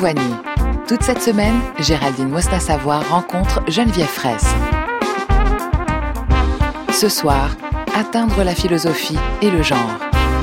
Voigny. Toute cette semaine, Géraldine Mosna-Savoie rencontre Geneviève Fraisse. Ce soir, atteindre la philosophie et le genre.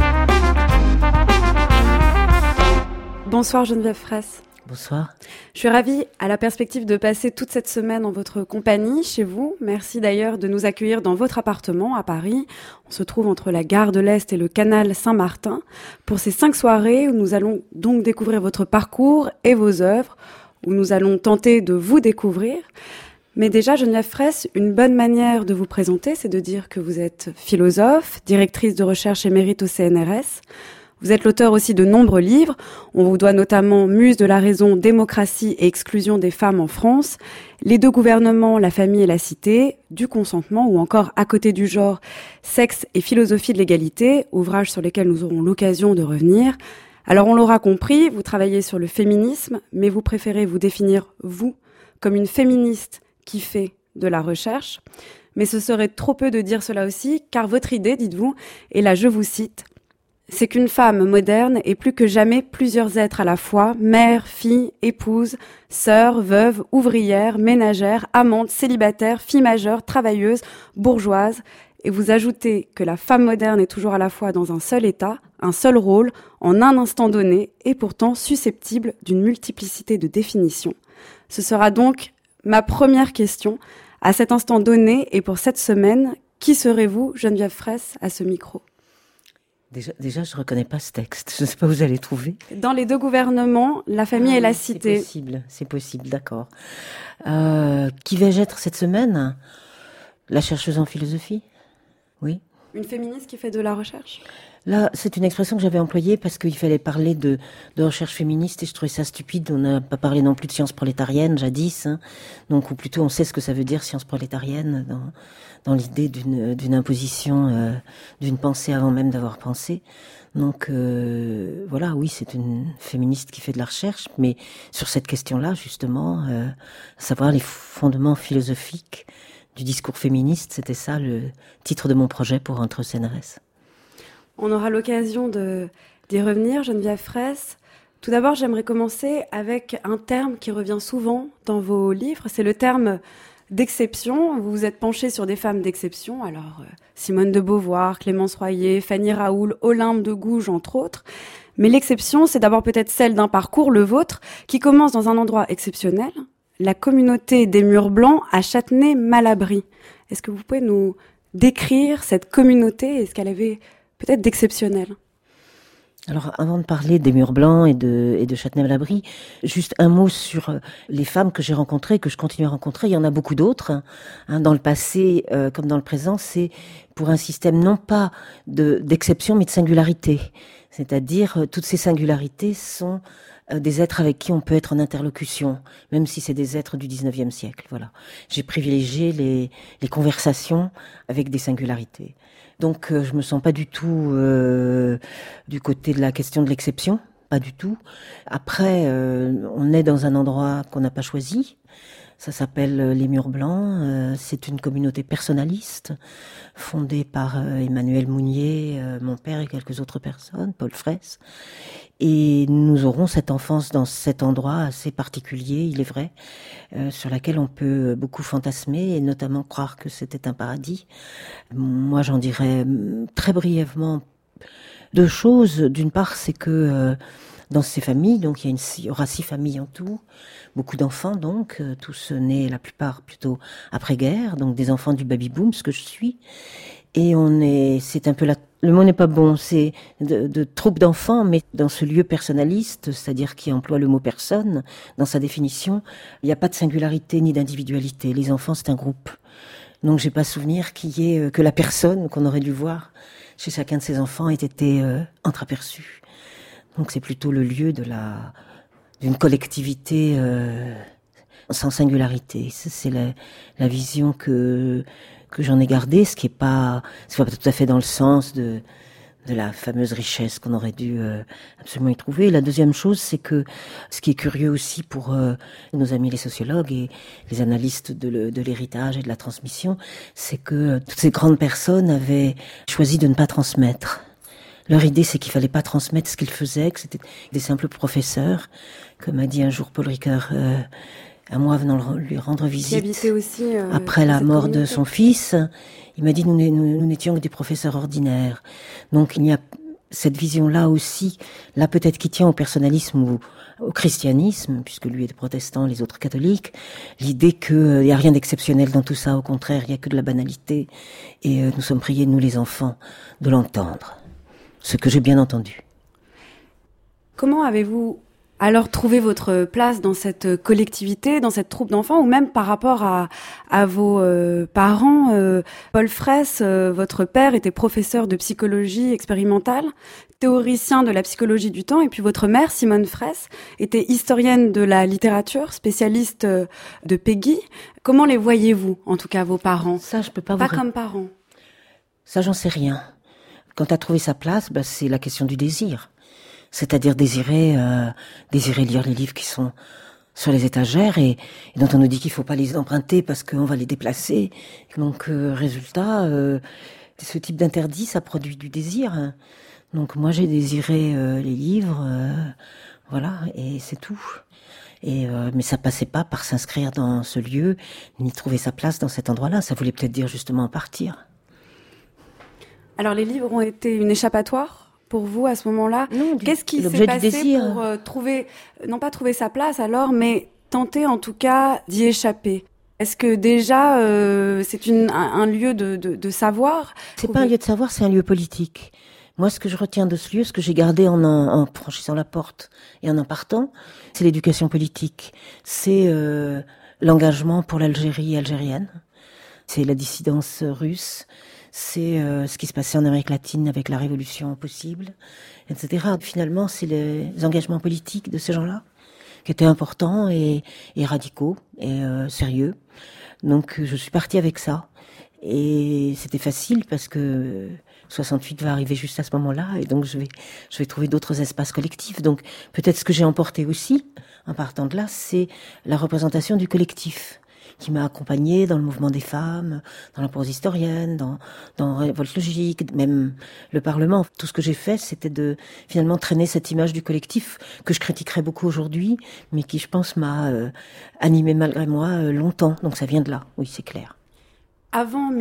Bonsoir Geneviève Fraisse. Bonsoir. Je suis ravie à la perspective de passer toute cette semaine en votre compagnie, chez vous. Merci d'ailleurs de nous accueillir dans votre appartement à Paris. On se trouve entre la gare de l'Est et le canal Saint-Martin pour ces 5 soirées où nous allons donc découvrir votre parcours et vos œuvres, où nous allons tenter de vous découvrir. Mais déjà, Geneviève Fraisse, une bonne manière de vous présenter, c'est de dire que vous êtes philosophe, directrice de recherche émérite au CNRS. Vous êtes l'auteur aussi de nombreux livres. On vous doit notamment Muse de la raison, démocratie et exclusion des femmes en France, Les deux gouvernements, la famille et la cité, Du consentement ou encore À côté du genre, Sexe et philosophie de l'égalité, ouvrages sur lesquels nous aurons l'occasion de revenir. Alors on l'aura compris, vous travaillez sur le féminisme, mais vous préférez vous définir, vous, comme une féministe qui fait de la recherche. Mais ce serait trop peu de dire cela aussi, car votre idée, dites-vous, et là je vous cite, c'est qu'une femme moderne est plus que jamais plusieurs êtres à la fois, mère, fille, épouse, sœur, veuve, ouvrière, ménagère, amante, célibataire, fille majeure, travailleuse, bourgeoise. Et vous ajoutez que la femme moderne est toujours à la fois dans un seul état, un seul rôle, en un instant donné, et pourtant susceptible d'une multiplicité de définitions. Ce sera donc ma première question. À cet instant donné, et pour cette semaine, qui serez-vous, Geneviève Fraisse, à ce micro ? Déjà, je ne reconnais pas ce texte. Je ne sais pas où vous allez trouver. Dans Les deux gouvernements, la famille et la cité. C'est possible, d'accord. Qui vais-je être cette semaine ? La chercheuse en philosophie ? Oui. Une féministe qui fait de la recherche ? Là, c'est une expression que j'avais employée parce qu'il fallait parler de recherche féministe et je trouvais ça stupide. On n'a pas parlé non plus de sciences prolétariennes jadis, hein. Donc, ou plutôt on sait ce que ça veut dire sciences prolétariennes dans l'idée d'une imposition d'une pensée avant même d'avoir pensé. Donc voilà, oui, c'est une féministe qui fait de la recherche, mais sur cette question-là, justement, savoir les fondements philosophiques du discours féministe, c'était ça le titre de mon projet pour rentrer au CNRS. On aura l'occasion d'y revenir, Geneviève Fraisse. Tout d'abord, j'aimerais commencer avec un terme qui revient souvent dans vos livres, c'est le terme d'exception. Vous vous êtes penchée sur des femmes d'exception, alors Simone de Beauvoir, Clémence Royer, Fanny Raoul, Olympe de Gouges, entre autres. Mais l'exception, c'est d'abord peut-être celle d'un parcours, le vôtre, qui commence dans un endroit exceptionnel, la communauté des Murs Blancs à Châtenay-Malabry. Est-ce que vous pouvez nous décrire cette communauté et ce qu'elle avait peut-être d'exceptionnel? Alors, avant de parler des Murs Blancs et de Châtenay-Malabry, juste un mot sur les femmes que j'ai rencontrées, que je continue à rencontrer. Il y en a beaucoup d'autres, hein, dans le passé comme dans le présent. C'est pour un système non pas d'exception, mais de singularité. C'est-à-dire, toutes ces singularités sont des êtres avec qui on peut être en interlocution, même si c'est des êtres du 19e siècle. Voilà. J'ai privilégié les conversations avec des singularités. Donc, je me sens pas du tout du côté de la question de l'exception, pas du tout. Après, on est dans un endroit qu'on n'a pas choisi. Ça s'appelle les Murs Blancs. C'est une communauté personnaliste fondée par Emmanuel Mounier, mon père et quelques autres personnes, Paul Fraisse. Et nous aurons cette enfance dans cet endroit assez particulier, il est vrai, sur laquelle on peut beaucoup fantasmer et notamment croire que c'était un paradis. Moi, j'en dirais très brièvement 2 choses. D'une part, c'est que dans ces familles, donc il y aura 6 familles en tout, beaucoup d'enfants donc, tous nés la plupart plutôt après-guerre, donc des enfants du baby-boom, ce que je suis. Et c'est un peu le mot n'est pas bon, c'est de troupe d'enfants, mais dans ce lieu personnaliste, c'est-à-dire qui emploie le mot personne, dans sa définition, il n'y a pas de singularité ni d'individualité. Les enfants, c'est un groupe. Donc j'ai pas souvenir qu'il y ait que la personne qu'on aurait dû voir chez chacun de ces enfants ait été entreaperçue. Donc c'est plutôt le lieu d'une collectivité sans singularité. C'est la vision que j'en ai gardée, ce qui est pas, c'est pas tout à fait dans le sens de la fameuse richesse qu'on aurait dû absolument y trouver. La deuxième chose, c'est que ce qui est curieux aussi pour nos amis les sociologues et les analystes de l'héritage et de la transmission, c'est que toutes ces grandes personnes avaient choisi de ne pas transmettre Leur idée, c'est qu'il fallait pas transmettre ce qu'ils faisaient, que c'était des simples professeurs, comme a dit un jour Paul Ricoeur, à moi venant lui rendre visite. Qui habitait aussi après la mort de son fils, il m'a dit nous n'étions que des professeurs ordinaires. Donc il y a cette vision-là aussi, là peut-être qui tient au personnalisme ou au christianisme, puisque lui est protestant, les autres catholiques, l'idée qu'il n'y a rien d'exceptionnel dans tout ça, au contraire, il n'y a que de la banalité, et nous sommes priés, nous les enfants, de l'entendre. Ce que j'ai bien entendu. Comment avez-vous alors trouvé votre place dans cette collectivité, dans cette troupe d'enfants, ou même par rapport à vos parents? Paul Fraisse, votre père, était professeur de psychologie expérimentale, théoricien de la psychologie du temps, et puis votre mère, Simone Fraisse, était historienne de la littérature, spécialiste de Péguy. Comment les voyez-vous, en tout cas vos parents? Ça, je peux pas Pas comme parents. Ça, j'en sais rien. Quand à trouvé sa place, c'est la question du désir. C'est-à-dire désirer lire les livres qui sont sur les étagères et dont on nous dit qu'il faut pas les emprunter parce qu'on va les déplacer. Donc, résultat, ce type d'interdit, ça produit du désir. Donc, moi, j'ai désiré les livres, voilà, et c'est tout. Mais ça passait pas par s'inscrire dans ce lieu, ni trouver sa place dans cet endroit-là. Ça voulait peut-être dire justement partir. Alors, les livres ont été une échappatoire pour vous à ce moment-là? Non, qu'est-ce qui s'est passé pour trouver, non pas trouver sa place alors, mais tenter en tout cas d'y échapper? Est-ce que déjà c'est un lieu de savoir? C'est pas un lieu de savoir, c'est un lieu politique. Moi, ce que je retiens de ce lieu, ce que j'ai gardé en franchissant la porte et en partant, c'est l'éducation politique. C'est l'engagement pour l'Algérie algérienne. C'est la dissidence russe. C'est ce qui se passait en Amérique latine avec la révolution possible, etc. Finalement, c'est les engagements politiques de ces gens-là qui étaient importants et radicaux et sérieux. Donc, je suis partie avec ça. Et c'était facile parce que 68 va arriver juste à ce moment-là et donc je vais trouver d'autres espaces collectifs. Donc, peut-être ce que j'ai emporté aussi, en partant de là, c'est la représentation du collectif, qui m'a accompagnée dans le mouvement des femmes, dans la prose historienne, dans Révolte logique, même le Parlement. Tout ce que j'ai fait, c'était de finalement traîner cette image du collectif que je critiquerais beaucoup aujourd'hui, mais qui, je pense, m'a animée malgré moi longtemps. Donc ça vient de là, oui, c'est clair. Avant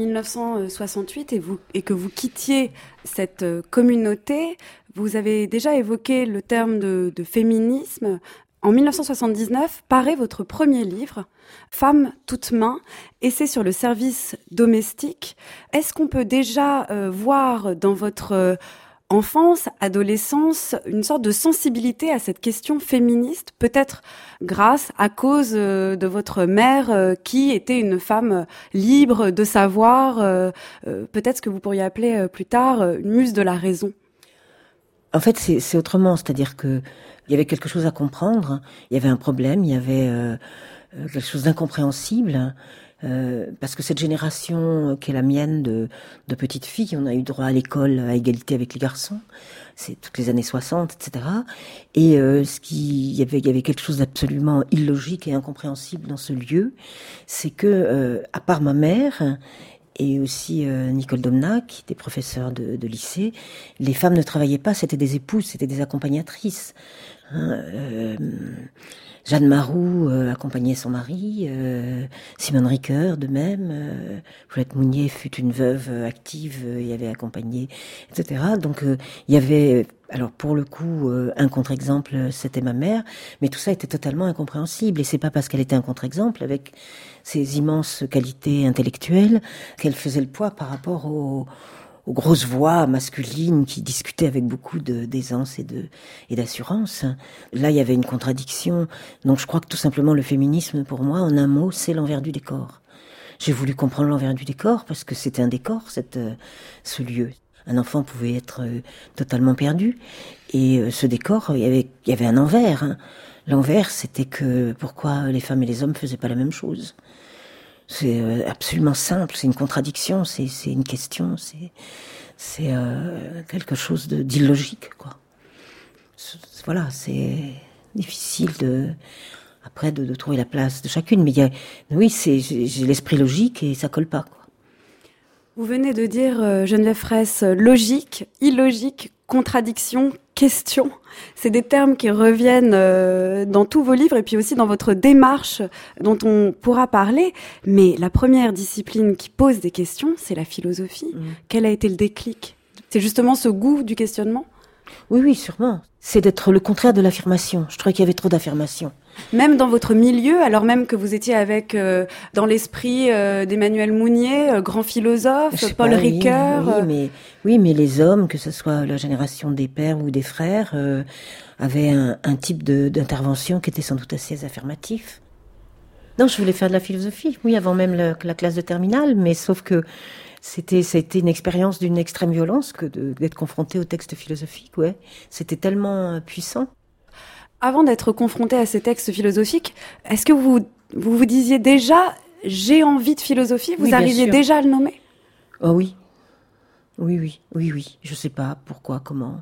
1968 et que vous quittiez cette communauté, vous avez déjà évoqué le terme de féminisme. En 1979, paraît votre premier livre, Femmes toutes mains, essai sur le service domestique. Est-ce qu'on peut déjà voir dans votre enfance, adolescence, une sorte de sensibilité à cette question féministe, peut-être à cause de votre mère qui était une femme libre de savoir, peut-être ce que vous pourriez appeler plus tard une muse de la raison? En fait, c'est autrement, c'est-à-dire que il y avait quelque chose à comprendre, il y avait un problème, il y avait quelque chose d'incompréhensible, parce que cette génération qui est la mienne de petites filles, on a eu droit à l'école à égalité avec les garçons, c'est toutes les années 60, etc. Et il y avait quelque chose d'absolument illogique et incompréhensible dans ce lieu, c'est que à part ma mère et aussi Nicole Domna, qui était professeure de lycée, les femmes ne travaillaient pas, c'était des épouses, c'était des accompagnatrices. Jeanne Maroux accompagnait son mari, Simone Ricoeur de même, Paulette Mounier fut une veuve active et avait accompagné, etc. Donc il y avait, alors pour le coup, un contre-exemple, c'était ma mère, mais tout ça était totalement incompréhensible, et c'est pas parce qu'elle était un contre-exemple, avec ses immenses qualités intellectuelles, qu'elle faisait le poids par rapport aux grosses voix masculines qui discutaient avec beaucoup d'aisance et d'assurance. Là, il y avait une contradiction. Donc je crois que tout simplement le féminisme, pour moi, en un mot, c'est l'envers du décor. J'ai voulu comprendre l'envers du décor parce que c'était un décor, ce lieu. Un enfant pouvait être totalement perdu. Et ce décor, il y avait un envers. Hein. L'envers, c'était que pourquoi les femmes et les hommes faisaient pas la même chose. C'est absolument simple, c'est une contradiction, c'est une question, c'est quelque chose d'illogique, quoi. Voilà, c'est difficile après de trouver la place de chacune, mais j'ai l'esprit logique et ça colle pas, quoi. Vous venez de dire, Geneviève Fraisse, logique, illogique, contradiction, question. C'est des termes qui reviennent dans tous vos livres et puis aussi dans votre démarche dont on pourra parler. Mais la première discipline qui pose des questions, c'est la philosophie. Quel a été le déclic ? C'est justement ce goût du questionnement ? Oui, sûrement. C'est d'être le contraire de l'affirmation. Je trouvais qu'il y avait trop d'affirmations. Même dans votre milieu, alors même que vous étiez avec, dans l'esprit d'Emmanuel Mounier, grand philosophe, Paul Ricoeur... Oui, mais les hommes, que ce soit la génération des pères ou des frères, avaient un type d'intervention qui était sans doute assez affirmatif. Non, je voulais faire de la philosophie, oui, avant même la classe de terminale, mais sauf que ça a été une expérience d'une extrême violence que d'être confronté au texte philosophique, ouais. C'était tellement puissant. Avant d'être confronté à ces textes philosophiques, est-ce que vous disiez déjà « j'ai envie de philosophie » ? Vous arriviez déjà à le nommer ? Oh oui. Oui. Je sais pas pourquoi, comment.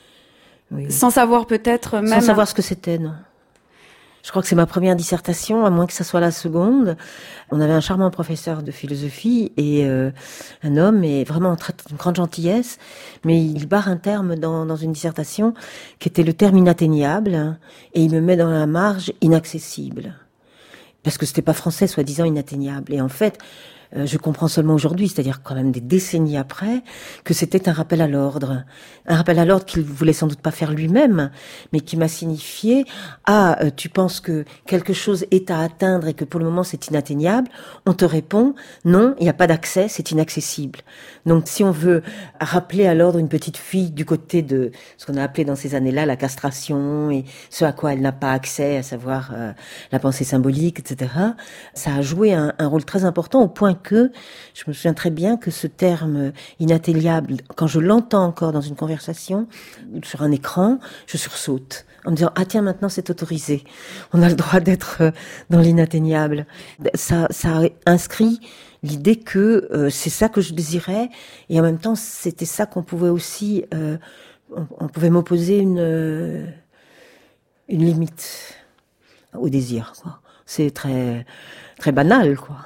Oui. Sans savoir peut-être même... Sans savoir ce que c'était, non. Je crois que c'est ma première dissertation, à moins que ça soit la seconde. On avait un charmant professeur de philosophie et un homme, et vraiment une grande gentillesse, mais il barre un terme dans une dissertation qui était le terme inatteignable, et il me met dans la marge inaccessible. Parce que c'était pas français, soi-disant inatteignable. Et en fait, je comprends seulement aujourd'hui, c'est-à-dire quand même des décennies après, que c'était un rappel à l'ordre. Un rappel à l'ordre qu'il voulait sans doute pas faire lui-même, mais qui m'a signifié « tu penses que quelque chose est à atteindre et que pour le moment c'est inatteignable ?» On te répond « Non, il n'y a pas d'accès, c'est inaccessible. » Donc si on veut rappeler à l'ordre une petite fille du côté de ce qu'on a appelé dans ces années-là la castration et ce à quoi elle n'a pas accès, à savoir la pensée symbolique, etc., ça a joué un rôle très important au point que, je me souviens très bien que ce terme inatteignable, quand je l'entends encore dans une conversation, sur un écran, je sursaute, en me disant, ah tiens, maintenant c'est autorisé. On a le droit d'être dans l'inatteignable. Ça a inscrit l'idée que c'est ça que je désirais, et en même temps, c'était ça qu'on pouvait aussi, on pouvait m'opposer une limite au désir, quoi. C'est très, très banal, quoi.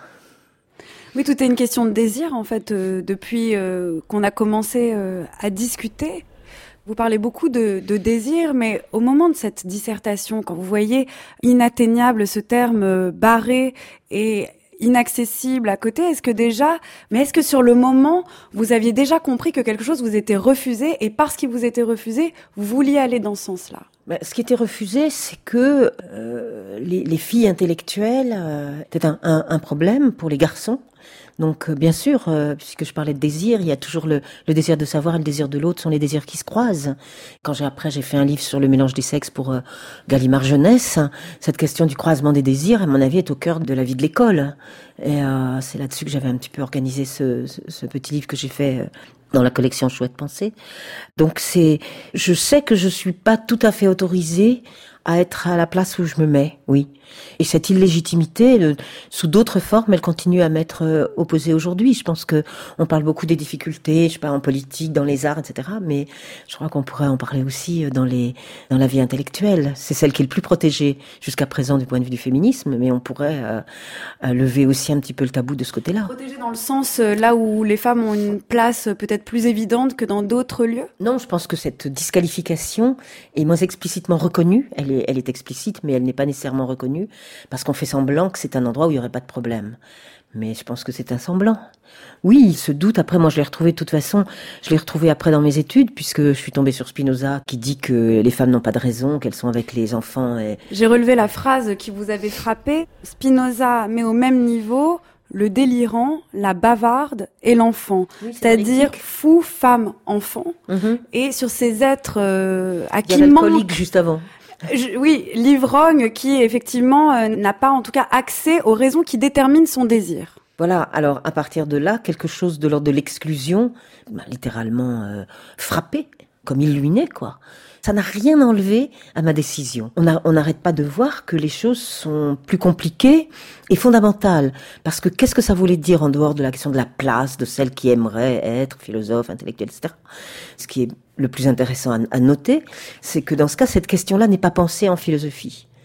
Oui, tout est une question de désir, en fait, depuis qu'on a commencé à discuter. Vous parlez beaucoup de désir, mais au moment de cette dissertation, quand vous voyez inatteignable, ce terme barré et inaccessible à côté, est-ce que sur le moment, vous aviez déjà compris que quelque chose vous était refusé, et parce qu'il vous était refusé, vous vouliez aller dans ce sens-là ? Ce qui était refusé, c'est que les filles intellectuelles étaient un problème pour les garçons. Donc, bien sûr, puisque je parlais de désir, il y a toujours le désir de savoir et le désir de l'autre sont les désirs qui se croisent. Quand j'ai fait un livre sur le mélange des sexes pour Gallimard Jeunesse, cette question du croisement des désirs, à mon avis, est au cœur de la vie de l'école. Et c'est là-dessus que j'avais un petit peu organisé ce petit livre que j'ai fait dans la collection Chouette Pensée. Donc je sais que je suis pas tout à fait autorisée à être à la place où je me mets, oui. Et cette illégitimité, sous d'autres formes, elle continue à m'être opposée aujourd'hui. Je pense que on parle beaucoup des difficultés, je sais pas, en politique, dans les arts, etc. Mais je crois qu'on pourrait en parler aussi dans la vie intellectuelle. C'est celle qui est le plus protégée jusqu'à présent du point de vue du féminisme, mais on pourrait lever aussi un petit peu le tabou de ce côté-là. Protégée dans le sens là où les femmes ont une place peut-être plus évidente que dans d'autres lieux ? Non, je pense que cette disqualification est moins explicitement reconnue. Elle est explicite, mais elle n'est pas nécessairement reconnue, parce qu'on fait semblant que c'est un endroit où il n'y aurait pas de problème. Mais je pense que c'est un semblant. Oui, ce doute, après, moi je l'ai retrouvé de toute façon, je l'ai retrouvé après dans mes études, puisque je suis tombée sur Spinoza, qui dit que les femmes n'ont pas de raison, qu'elles sont avec les enfants. J'ai relevé la phrase qui vous avait frappé. Spinoza met au même niveau le délirant, la bavarde et l'enfant. Oui, c'est-à-dire fou, femme, enfant. Mm-hmm. Et sur ces êtres à qui manque... juste avant. Oui, l'ivrogne qui effectivement n'a pas en tout cas accès aux raisons qui déterminent son désir. Voilà, alors à partir de là, quelque chose de l'ordre de l'exclusion, littéralement frappé, comme il lui naît, quoi. Ça n'a rien enlevé à ma décision. On n'arrête pas de voir que les choses sont plus compliquées et fondamentales. Parce que qu'est-ce que ça voulait dire en dehors de la question de la place, de celle qui aimerait être philosophe, intellectuel, etc. Ce qui est le plus intéressant à noter, c'est que dans ce cas, cette question-là n'est pas pensée en philosophie.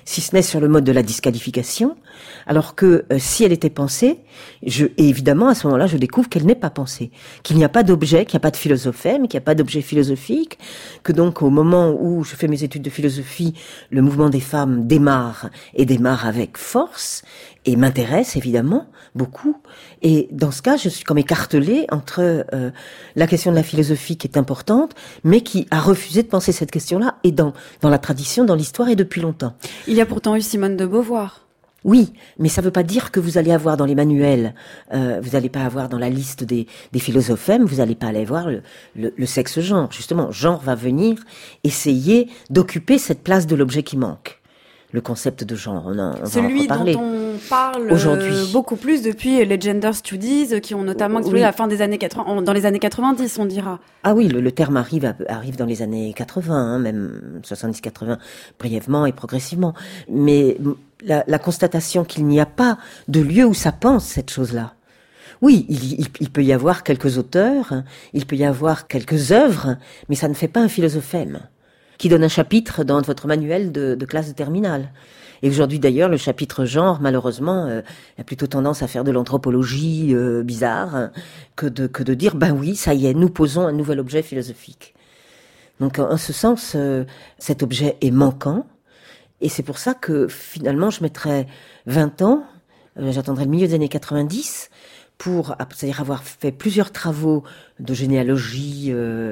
si ce n'est sur le mode de la disqualification, alors que si elle était pensée, et évidemment à ce moment-là je découvre qu'elle n'est pas pensée, qu'il n'y a pas d'objet, qu'il n'y a pas de philosophème, qu'il n'y a pas d'objet philosophique, que donc au moment où je fais mes études de philosophie, le mouvement des femmes démarre avec force, et m'intéresse évidemment beaucoup. Et dans ce cas, je suis comme écartelée entre la question de la philosophie qui est importante, mais qui a refusé de penser cette question-là, et dans la tradition, dans l'histoire, et depuis longtemps. Il y a pourtant eu Simone de Beauvoir. Oui, mais ça ne veut pas dire que vous allez avoir dans les manuels, vous n'allez pas avoir dans la liste des philosophèmes, vous n'allez pas aller voir le sexe-genre. Justement, genre va venir essayer d'occuper cette place de l'objet qui manque. Le concept de genre, on va en celui reparler. Dont on parle aujourd'hui beaucoup plus depuis les gender studies qui ont notamment explosé à la fin des années 80, dans les années 90, on dira. Ah oui, le terme arrive dans les années 80, même 70-80, brièvement et progressivement. Mais la constatation qu'il n'y a pas de lieu où ça pense cette chose-là. Oui, il peut y avoir quelques auteurs, il peut y avoir quelques œuvres, mais ça ne fait pas un philosophème qui donne un chapitre dans votre manuel de classe de terminale. Et aujourd'hui d'ailleurs, le chapitre genre, malheureusement, a plutôt tendance à faire de l'anthropologie bizarre que de dire, ben oui, ça y est, nous posons un nouvel objet philosophique. Donc en ce sens, cet objet est manquant, et c'est pour ça que finalement je mettrais 20 ans, j'attendrai le milieu des années 90, c'est-à-dire avoir fait plusieurs travaux de généalogie,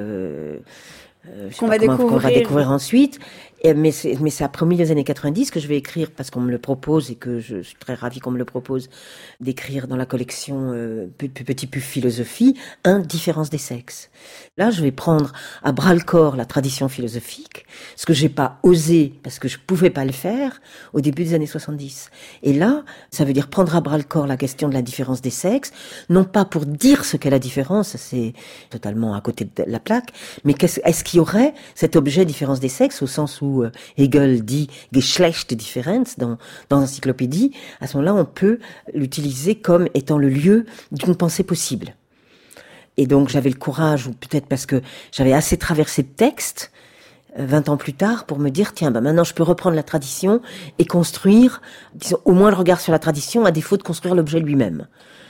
qu'on va découvrir ensuite. Mais c'est après au milieu des années 90 que je vais écrire, parce qu'on me le propose et que je suis très ravie qu'on me le propose, d'écrire dans la collection Petit Puf Philosophie, Différence des sexes. Là, je vais prendre à bras-le-corps la tradition philosophique, ce que j'ai pas osé, parce que je pouvais pas le faire, au début des années 70. Et là, ça veut dire prendre à bras-le-corps la question de la différence des sexes, non pas pour dire ce qu'est la différence, c'est totalement à côté de la plaque, mais est-ce qu'il y aurait cet objet différence des sexes, au sens où Hegel dit Geschlechtdifferenz dans l'encyclopédie, à ce moment-là, on peut l'utiliser comme étant le lieu d'une pensée possible. Et donc, j'avais le courage, ou peut-être parce que j'avais assez traversé de textes, 20 ans plus tard, pour me dire, tiens, maintenant, je peux reprendre la tradition et construire, disons, au moins le regard sur la tradition, à défaut de construire l'objet lui-même.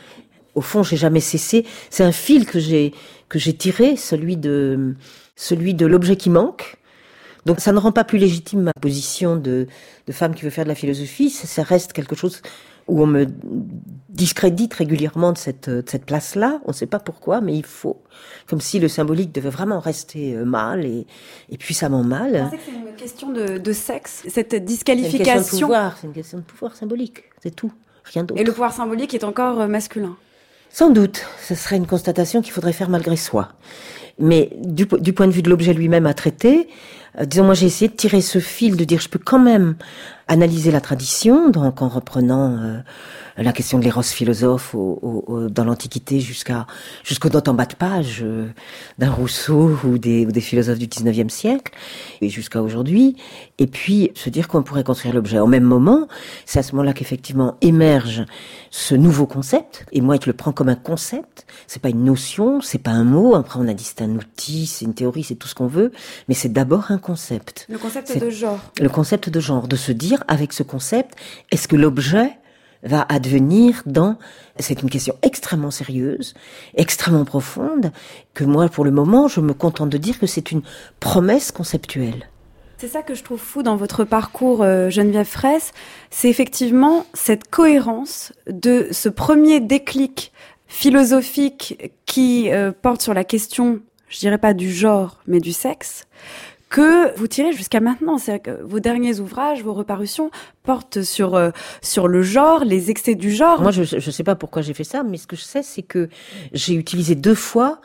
Au fond, j'ai jamais cessé. C'est un fil que j'ai tiré, celui de l'objet qui manque. Donc ça ne rend pas plus légitime ma position de femme qui veut faire de la philosophie, ça reste quelque chose où on me discrédite régulièrement de cette place-là, on ne sait pas pourquoi, mais il faut, comme si le symbolique devait vraiment rester mal et puissamment mal. Vous pensez que c'est une question de sexe, cette disqualification? C'est une question de pouvoir symbolique, c'est tout, rien d'autre. Et le pouvoir symbolique est encore masculin? Sans doute, ce serait une constatation qu'il faudrait faire malgré soi. Mais du point de vue de l'objet lui-même à traiter, disons, moi j'ai essayé de tirer ce fil, de dire je peux quand même analyser la tradition, donc en reprenant la question de l'éros philosophe dans l'Antiquité jusqu'au notes en bas de page d'un Rousseau ou des philosophes du 19e siècle, et jusqu'à aujourd'hui, et puis se dire qu'on pourrait construire l'objet. Au même moment, c'est à ce moment-là qu'effectivement émerge ce nouveau concept, et moi je le prends comme un concept, c'est pas une notion, c'est pas un mot, après on a dit c'est un outil, c'est une théorie, c'est tout ce qu'on veut, mais c'est d'abord un concept. Le concept de genre. Le concept de genre, de se dire, avec ce concept, est-ce que l'objet va advenir c'est une question extrêmement sérieuse, extrêmement profonde, que moi, pour le moment, je me contente de dire que c'est une promesse conceptuelle. C'est ça que je trouve fou dans votre parcours, Geneviève Fraisse, c'est effectivement cette cohérence de ce premier déclic philosophique qui porte sur la question, je dirais pas du genre, mais du sexe, que vous tirez jusqu'à maintenant. C'est-à-dire que vos derniers ouvrages, vos reparutions portent sur le genre, les excès du genre. Moi, je sais pas pourquoi j'ai fait ça, mais ce que je sais, c'est que j'ai utilisé 2 fois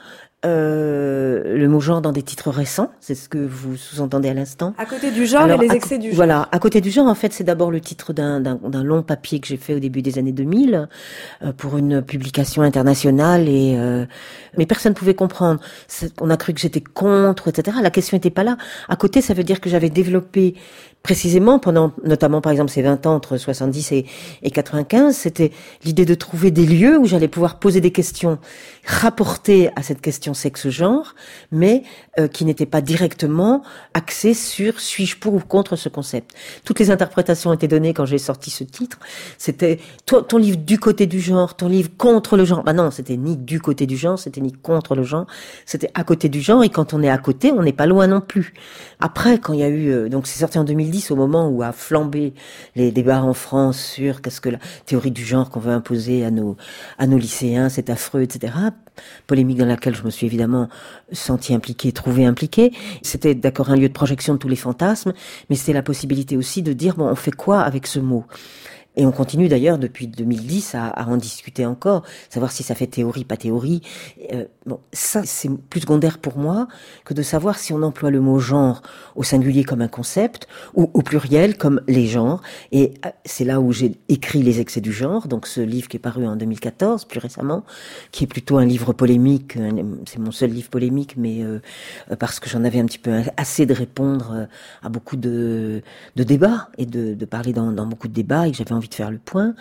le mot genre dans des titres récents, c'est ce que vous sous-entendez à l'instant. À côté du genre. Alors, et les excès du genre. Voilà, à côté du genre, en fait, c'est d'abord le titre d'un long papier que j'ai fait au début des années 2000 pour une publication internationale, mais personne ne pouvait comprendre. On a cru que j'étais contre, etc. La question n'était pas là. À côté, ça veut dire que j'avais développé précisément, pendant, notamment par exemple ces 20 ans entre 70 et 95, c'était l'idée de trouver des lieux où j'allais pouvoir poser des questions rapportées à cette question sexe-genre, mais qui n'étaient pas directement axées sur suis-je pour ou contre ce concept. Toutes les interprétations étaient données quand j'ai sorti ce titre. C'était ton livre du côté du genre, ton livre contre le genre. Bah non, c'était ni du côté du genre, c'était ni contre le genre, c'était à côté du genre, et quand on est à côté, on n'est pas loin non plus. Après, quand il y a eu, donc c'est sorti en 2010, au moment où a flambé les débats en France sur qu'est-ce que la théorie du genre qu'on veut imposer à nos lycéens, c'est affreux, etc. Polémique dans laquelle je me suis évidemment sentie impliquée, trouvée impliquée. C'était d'accord un lieu de projection de tous les fantasmes, mais c'était la possibilité aussi de dire, bon, on fait quoi avec ce mot ? Et on continue d'ailleurs depuis 2010 à en discuter encore, savoir si ça fait théorie, pas théorie. Bon, ça c'est plus secondaire pour moi que de savoir si on emploie le mot genre au singulier comme un concept ou au pluriel comme les genres. Et c'est là où j'ai écrit Les excès du genre, donc ce livre qui est paru en 2014, plus récemment, qui est plutôt un livre polémique. C'est mon seul livre polémique, mais parce que j'en avais un petit peu assez de répondre à beaucoup de débats et de parler dans beaucoup de débats, et que j'avais envie de faire le point.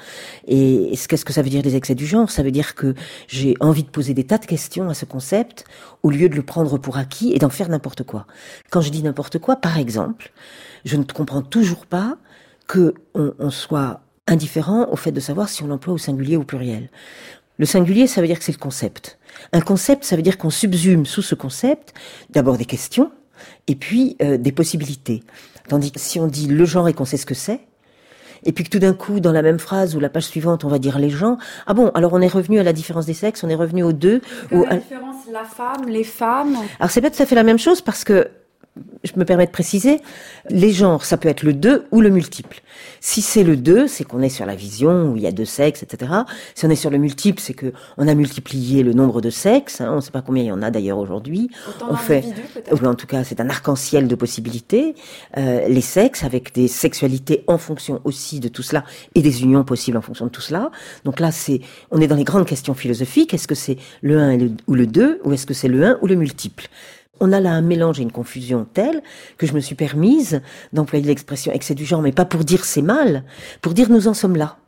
Et qu'est-ce que ça veut dire les excès du genre ? Ça veut dire que j'ai envie de poser des tas de questions à ce concept au lieu de le prendre pour acquis et d'en faire n'importe quoi. Quand je dis n'importe quoi, par exemple, je ne comprends toujours pas que on soit indifférent au fait de savoir si on l'emploie au singulier ou au pluriel. Le singulier, ça veut dire que c'est le concept. Un concept, ça veut dire qu'on subsume sous ce concept d'abord des questions et puis des possibilités. Tandis que si on dit le genre et qu'on sait ce que c'est, et puis que tout d'un coup, dans la même phrase ou la page suivante, on va dire les gens, ah bon, alors on est revenu à la différence des sexes, on est revenu aux deux. La différence, la femme, les femmes. Alors c'est pas tout à fait la même chose parce que, je me permets de préciser, les genres, ça peut être le 2 ou le multiple. Si c'est le 2, c'est qu'on est sur la vision où il y a 2 sexes, etc. Si on est sur le multiple, c'est que on a multiplié le nombre de sexes. On ne sait pas combien il y en a d'ailleurs aujourd'hui. Autant d'individus, peut-être. Ou en tout cas, c'est un arc-en-ciel de possibilités. Les sexes, avec des sexualités en fonction aussi de tout cela et des unions possibles en fonction de tout cela. Donc là, on est dans les grandes questions philosophiques. Est-ce que c'est le 1 ou le 2, ou est-ce que c'est le 1 ou le multiple ? On a là un mélange et une confusion telle que je me suis permise d'employer l'expression excès du genre, mais pas pour dire c'est mal, pour dire nous en sommes là.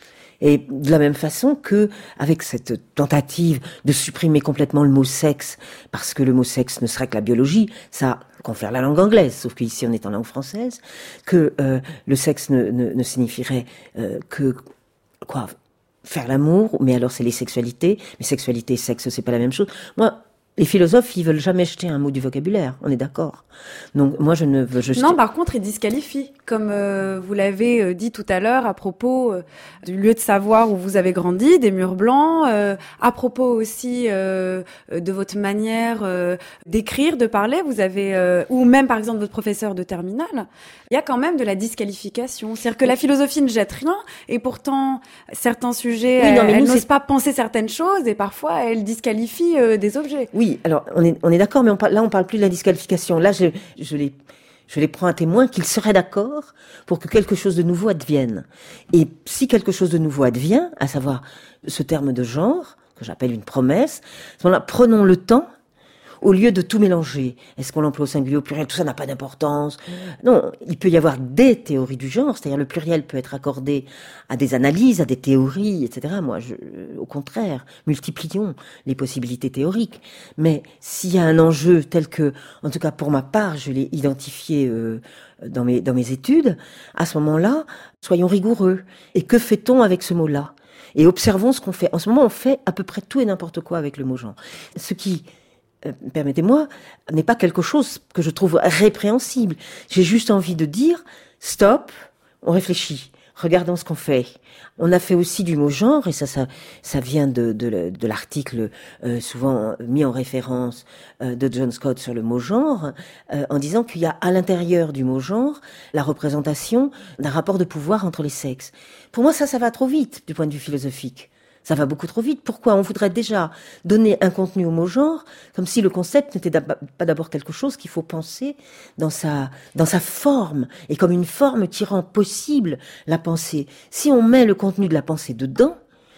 Et de la même façon que, avec cette tentative de supprimer complètement le mot sexe, parce que le mot sexe ne serait que la biologie, ça confère la langue anglaise, sauf qu'ici on est en langue française, que le sexe ne signifierait que quoi, faire l'amour, mais alors c'est les sexualités, mais sexualité et sexe c'est pas la même chose. Moi, les philosophes, ils veulent jamais jeter un mot du vocabulaire, on est d'accord. Donc moi, je ne veux jeter... Non, par contre, ils disqualifient, comme vous l'avez dit tout à l'heure à propos du lieu de savoir où vous avez grandi, des murs blancs, à propos aussi de votre manière d'écrire, de parler. Vous avez, ou même par exemple votre professeur de terminale, il y a quand même de la disqualification. C'est-à-dire que la philosophie ne jette rien, et pourtant certains sujets, oui, elle n'ose pas penser certaines choses, et parfois elle disqualifie des objets. Oui, alors on est d'accord, mais on parle plus de la disqualification. Là, je les prends à témoin qu'ils seraient d'accord pour que quelque chose de nouveau advienne. Et si quelque chose de nouveau advient, à savoir ce terme de genre, que j'appelle une promesse, à ce moment-là, prenons le temps, au lieu de tout mélanger. Est-ce qu'on l'emploie au singulier, au pluriel? Tout ça n'a pas d'importance. Non, il peut y avoir des théories du genre, c'est-à-dire le pluriel peut être accordé à des analyses, à des théories, etc. Moi, au contraire, multiplions les possibilités théoriques. Mais s'il y a un enjeu tel que, en tout cas pour ma part, je l'ai identifié dans mes études, à ce moment-là, soyons rigoureux. Et que fait-on avec ce mot-là? Et observons ce qu'on fait. En ce moment, on fait à peu près tout et n'importe quoi avec le mot genre. Ce qui, permettez-moi, n'est pas quelque chose que je trouve répréhensible. J'ai juste envie de dire, stop, on réfléchit, regardons ce qu'on fait. On a fait aussi du mot genre, et ça vient de l'article souvent mis en référence de John Scott sur le mot genre, en disant qu'il y a à l'intérieur du mot genre la représentation d'un rapport de pouvoir entre les sexes. Pour moi, ça va trop vite du point de vue philosophique. Ça va beaucoup trop vite. Pourquoi? On voudrait déjà donner un contenu au mot genre, comme si le concept n'était pas d'abord quelque chose qu'il faut penser dans sa forme, et comme une forme qui rend possible la pensée. Si on met le contenu de la pensée dedans,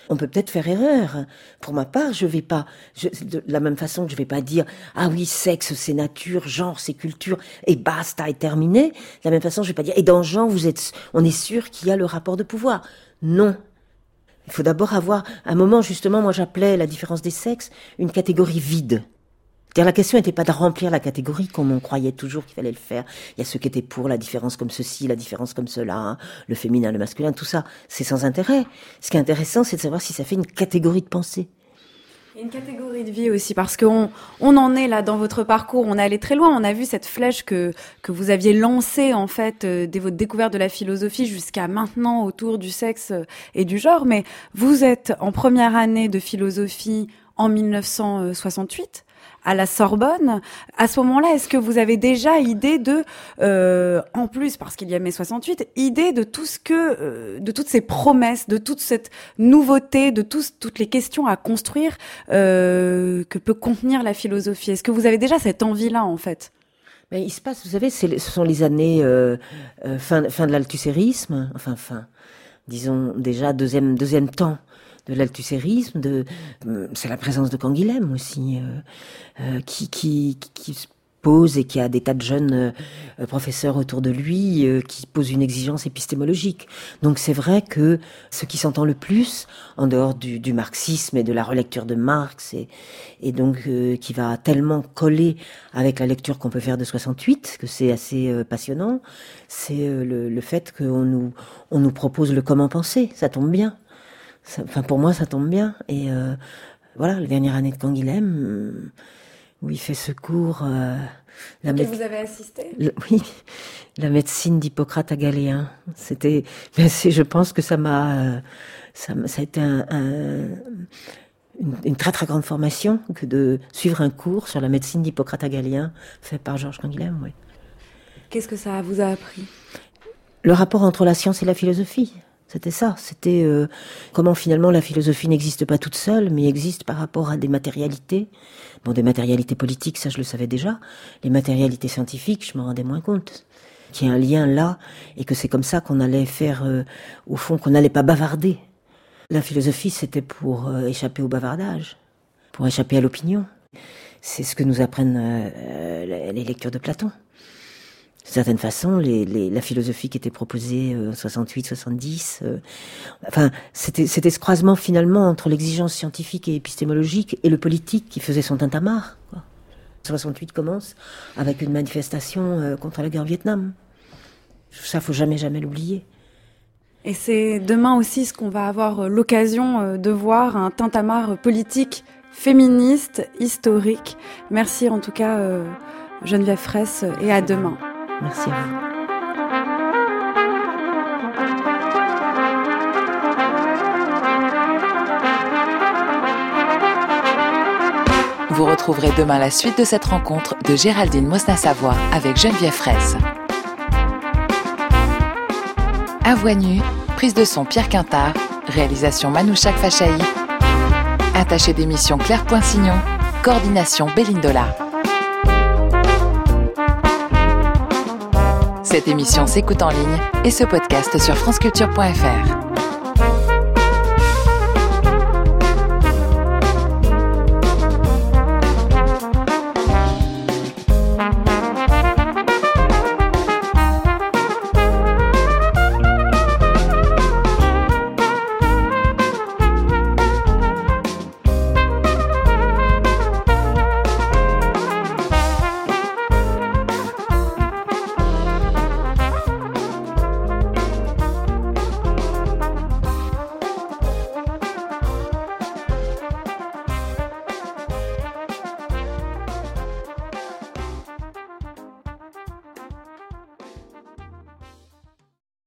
on peut peut-être faire erreur. Pour ma part, de la même façon que je vais pas dire, ah oui, sexe, c'est nature, genre, c'est culture, et basta, et terminé. De la même façon, je vais pas dire, et dans genre, on est sûr qu'il y a le rapport de pouvoir. Non. Il faut d'abord avoir, un moment, justement, moi j'appelais la différence des sexes une catégorie vide. C'est-à-dire, la question n'était pas de remplir la catégorie comme on croyait toujours qu'il fallait le faire. Il y a ceux qui étaient pour la différence comme ceci, la différence comme cela, hein, le féminin, le masculin, tout ça, c'est sans intérêt. Ce qui est intéressant, c'est de savoir si ça fait une catégorie de pensée. Et une catégorie de vie aussi, parce qu'on en est là dans votre parcours, on est allé très loin, on a vu cette flèche que vous aviez lancée en fait dès votre découverte de la philosophie jusqu'à maintenant autour du sexe et du genre, mais vous êtes en première année de philosophie en 1968 à la Sorbonne. À ce moment-là, est-ce que vous avez déjà idée de, en plus, parce qu'il y a mai 68, idée de tout ce que, de toutes ces promesses, de toute cette nouveauté, de toutes les questions à construire que peut contenir la philosophie? Est-ce que vous avez déjà cette envie-là, en fait? Mais il se passe, vous savez, ce sont les années fin de l'althussérisme, disons déjà deuxième temps de l'althussérisme, c'est la présence de Canguilhem aussi, qui se pose et qui a des tas de jeunes professeurs autour de lui qui posent une exigence épistémologique. Donc c'est vrai que ce qui s'entend le plus, en dehors du marxisme et de la relecture de Marx, et donc qui va tellement coller avec la lecture qu'on peut faire de 68, que c'est assez passionnant, c'est le fait qu'on nous propose le comment penser. Ça tombe bien. Pour moi, ça tombe bien. Et voilà, la dernière année de Canguilhem, où il fait ce cours... vous avez assisté? Oui, la médecine d'Hippocrate à Galéen. Je pense que ça a été une très très grande formation que de suivre un cours sur la médecine d'Hippocrate à Galéen, fait par Georges Canguilhem, oui. Qu'est-ce que ça vous a appris? Le rapport entre la science et la philosophie. C'était ça, comment finalement la philosophie n'existe pas toute seule, mais existe par rapport à des matérialités. Bon, des matérialités politiques, ça je le savais déjà. Les matérialités scientifiques, je m'en rendais moins compte. Qu'il y a un lien là, et que c'est comme ça qu'on allait faire, au fond, qu'on n'allait pas bavarder. La philosophie, c'était pour échapper au bavardage, pour échapper à l'opinion. C'est ce que nous apprennent les lectures de Platon. De certaine façon, la philosophie qui était proposée 68, 70, c'était ce croisement finalement entre l'exigence scientifique et épistémologique et le politique qui faisait son tintamarre, quoi. 68 commence avec une manifestation contre la guerre au Vietnam. Ça, faut jamais l'oublier. Et c'est demain aussi ce qu'on va avoir l'occasion de voir, un tintamarre politique, féministe, historique. Merci en tout cas Geneviève Fraisse, et à demain. Merci à vous. Vous retrouverez demain la suite de cette rencontre de Géraldine Mosna-Savoie avec Geneviève Fraisse. À voix nue, prise de son Pierre Quintard, réalisation Manouchak Fachaï, attaché d'émission Claire Poinsignon, coordination Bélindola. Cette émission s'écoute en ligne et se podcast sur franceculture.fr.